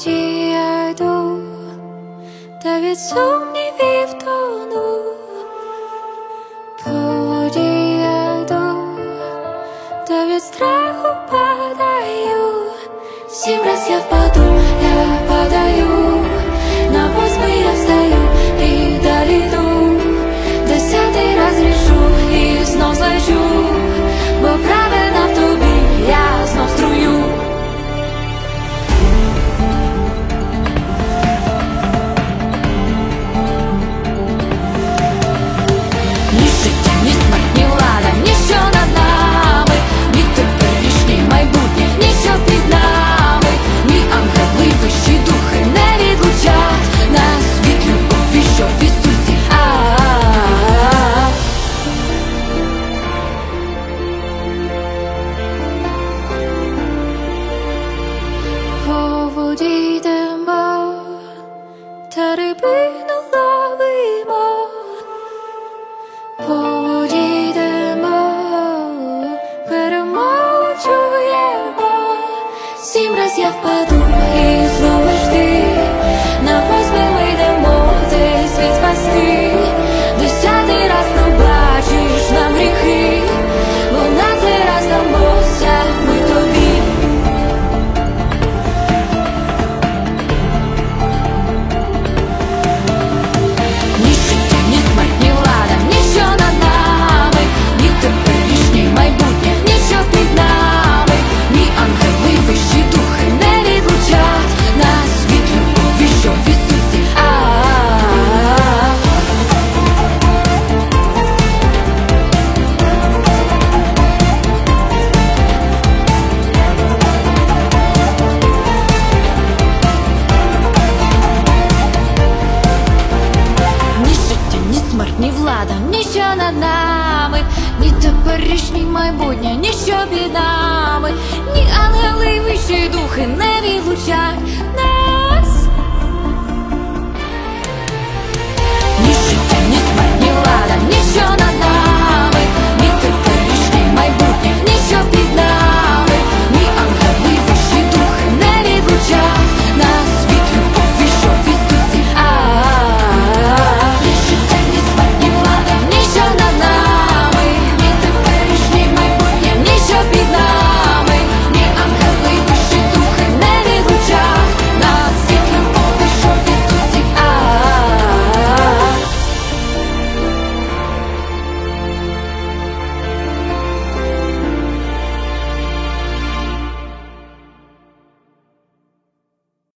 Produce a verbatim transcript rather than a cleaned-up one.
воді я йду, та від сумнівів тону. По воді я йду, та від страху падаю. Сім раз я впаду, я падаю, на восьмий я встаю і далі йду. Десятий раз рішу і знов злечу, бо правильно в тобі я знов струю. Ні життя, ні смерть, ні влада, ніщо над нами, ні теперішнє майбутнє, ніщо під нами, ні ангели, вищі духи не відлучать нас від любові, що в Ісусі. А-а-а. По воді йдемо, та рибину ловимо. По воді йдемо, перемогу чуємо. Сім раз я впаду і знову ж ти, на восьмий ми йдемо цей світ спасти. Десятий раз пробачиш нам гріхи, бо на цей раз дамося ми тобі. Ні життя, ні смерть, ні влада, ніщо над нами, ні теперішнє майбутнє, ніщо під нами, ні ангели, вищі духи не відлучать нас від любові, що в Ісусі. А-а-а. Ні життя, ні смерть, ні влада, ніщо над нами, ні теперішнє майбутнє, ніщо під нами, ні ангели, вищі духи не